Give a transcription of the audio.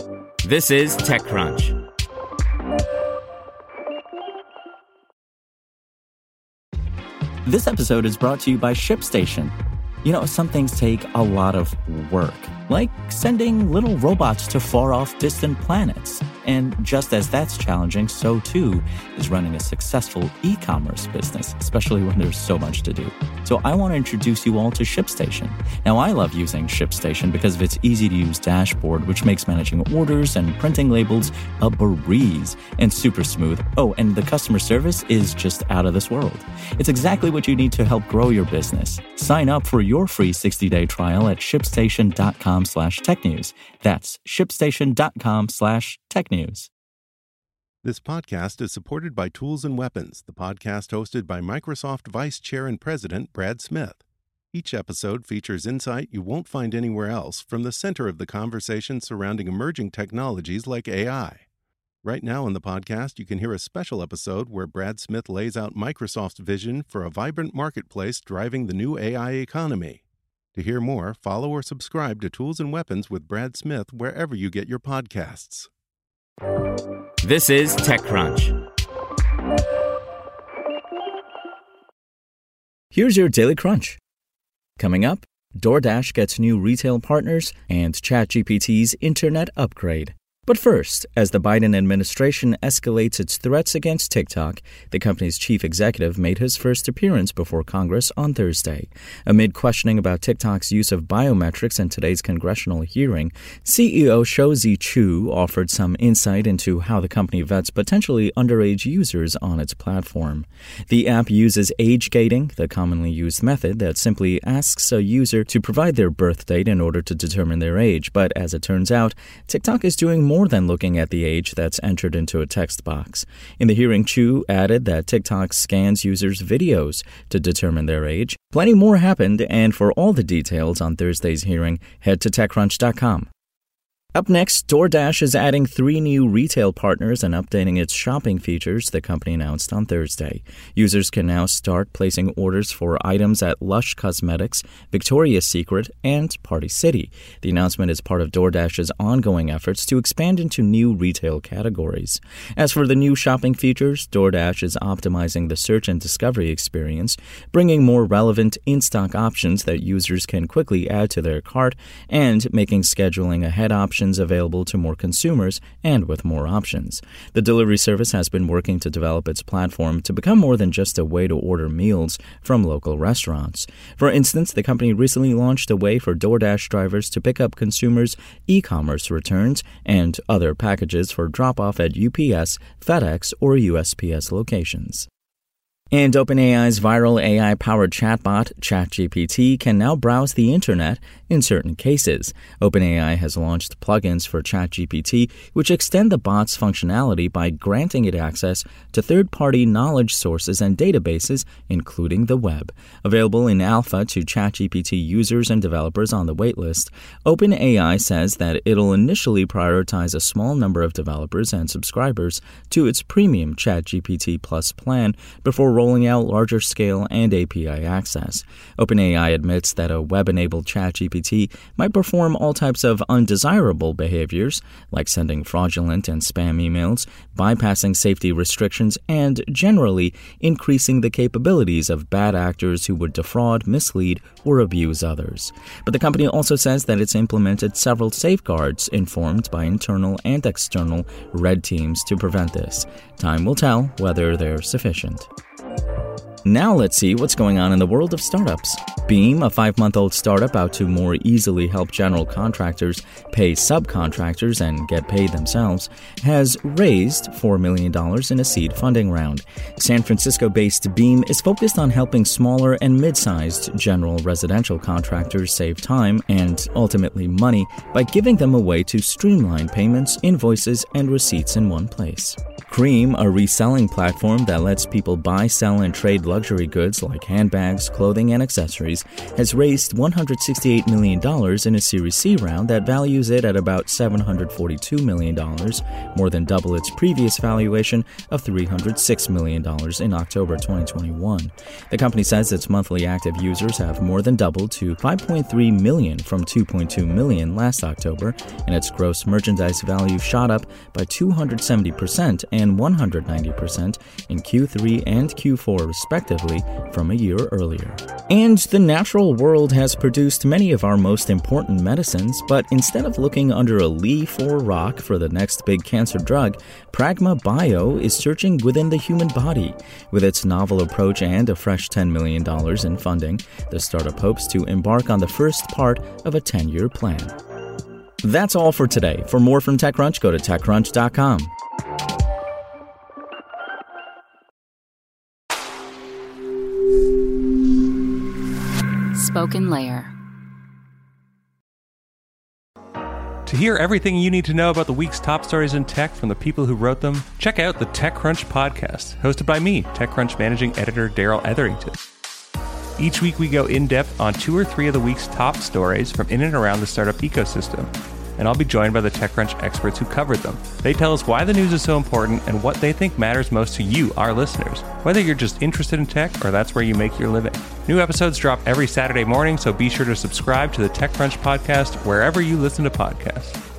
This is TechCrunch. This episode is brought to you by ShipStation. You know, some things take a lot of work, like sending little robots to far-off distant planets. And just as that's challenging, so too is running a successful e-commerce business, especially when there's so much to do. So I want to introduce you all to ShipStation. Now, I love using ShipStation because of its easy-to-use dashboard, which makes managing orders and printing labels a breeze and super smooth. Oh, and the customer service is just out of this world. It's exactly what you need to help grow your business. Sign up for your free 60-day trial at shipstation.com/technews. That's shipstation.com/technews. This podcast is supported by Tools and Weapons, the podcast hosted by Microsoft Vice Chair and President Brad Smith. Each episode features insight you won't find anywhere else from the center of the conversation surrounding emerging technologies like AI. Right now in the podcast, you can hear a special episode where Brad Smith lays out Microsoft's vision for a vibrant marketplace driving the new AI economy. To hear more, follow or subscribe to Tools and Weapons with Brad Smith wherever you get your podcasts. This is TechCrunch. Here's your Daily Crunch. Coming up, DoorDash gets new retail partners and ChatGPT's internet upgrade. But first, as the Biden administration escalates its threats against TikTok, the company's chief executive made his first appearance before Congress on Thursday. Amid questioning about TikTok's use of biometrics in today's congressional hearing, CEO Shou-Zi Chew offered some insight into how the company vets potentially underage users on its platform. The app uses age gating, the commonly used method that simply asks a user to provide their birth date in order to determine their age. But as it turns out, TikTok is doing more than looking at the age that's entered into a text box. In the hearing, Chew added that TikTok scans users' videos to determine their age. Plenty more happened, and for all the details on Thursday's hearing, head to TechCrunch.com. Up next, DoorDash is adding 3 new retail partners and updating its shopping features, the company announced on Thursday. Users can now start placing orders for items at Lush Cosmetics, Victoria's Secret, and Party City. The announcement is part of DoorDash's ongoing efforts to expand into new retail categories. As for the new shopping features, DoorDash is optimizing the search and discovery experience, bringing more relevant in-stock options that users can quickly add to their cart, and making scheduling ahead options available to more consumers and with more options. The delivery service has been working to develop its platform to become more than just a way to order meals from local restaurants. For instance, the company recently launched a way for DoorDash drivers to pick up consumers' e-commerce returns and other packages for drop-off at UPS, FedEx, or USPS locations. And OpenAI's viral AI-powered chatbot, ChatGPT, can now browse the internet in certain cases. OpenAI has launched plugins for ChatGPT, which extend the bot's functionality by granting it access to third-party knowledge sources and databases, including the web. Available in alpha to ChatGPT users and developers on the waitlist, OpenAI says that it'll initially prioritize a small number of developers and subscribers to its premium ChatGPT Plus plan before rolling out larger scale and API access. OpenAI admits that a web-enabled ChatGPT might perform all types of undesirable behaviors, like sending fraudulent and spam emails, bypassing safety restrictions, and generally increasing the capabilities of bad actors who would defraud, mislead, or abuse others. But the company also says that it's implemented several safeguards informed by internal and external red teams to prevent this. Time will tell whether they're sufficient. Now let's see what's going on in the world of startups. Beam, a 5-month-old startup out to more easily help general contractors pay subcontractors and get paid themselves, has raised $4 million in a seed funding round. San Francisco-based Beam is focused on helping smaller and mid-sized general residential contractors save time and ultimately money by giving them a way to streamline payments, invoices, and receipts in one place. Cream, a reselling platform that lets people buy, sell, and trade luxury goods like handbags, clothing, and accessories, has raised $168 million in a Series C round that values it at about $742 million, more than double its previous valuation of $306 million in October 2021. The company says its monthly active users have more than doubled to 5.3 million from 2.2 million last October, and its gross merchandise value shot up by 270% and 190% in Q3 and Q4 respectively from a year earlier. And the natural world has produced many of our most important medicines, but instead of looking under a leaf or rock for the next big cancer drug, Pragma Bio is searching within the human body. With its novel approach and a fresh $10 million in funding, the startup hopes to embark on the first part of a 10-year plan. That's all for today. For more from TechCrunch, go to TechCrunch.com. Spoken Layer. To hear everything you need to know about the week's top stories in tech from the people who wrote them, check out the TechCrunch podcast, hosted by me, TechCrunch managing editor Darrell Etherington. Each week we go in-depth on 2 or 3 of the week's top stories from in and around the startup ecosystem, and I'll be joined by the TechCrunch experts who covered them. They tell us why the news is so important and what they think matters most to you, our listeners, whether you're just interested in tech or that's where you make your living. New episodes drop every Saturday morning, so be sure to subscribe to the TechCrunch podcast wherever you listen to podcasts.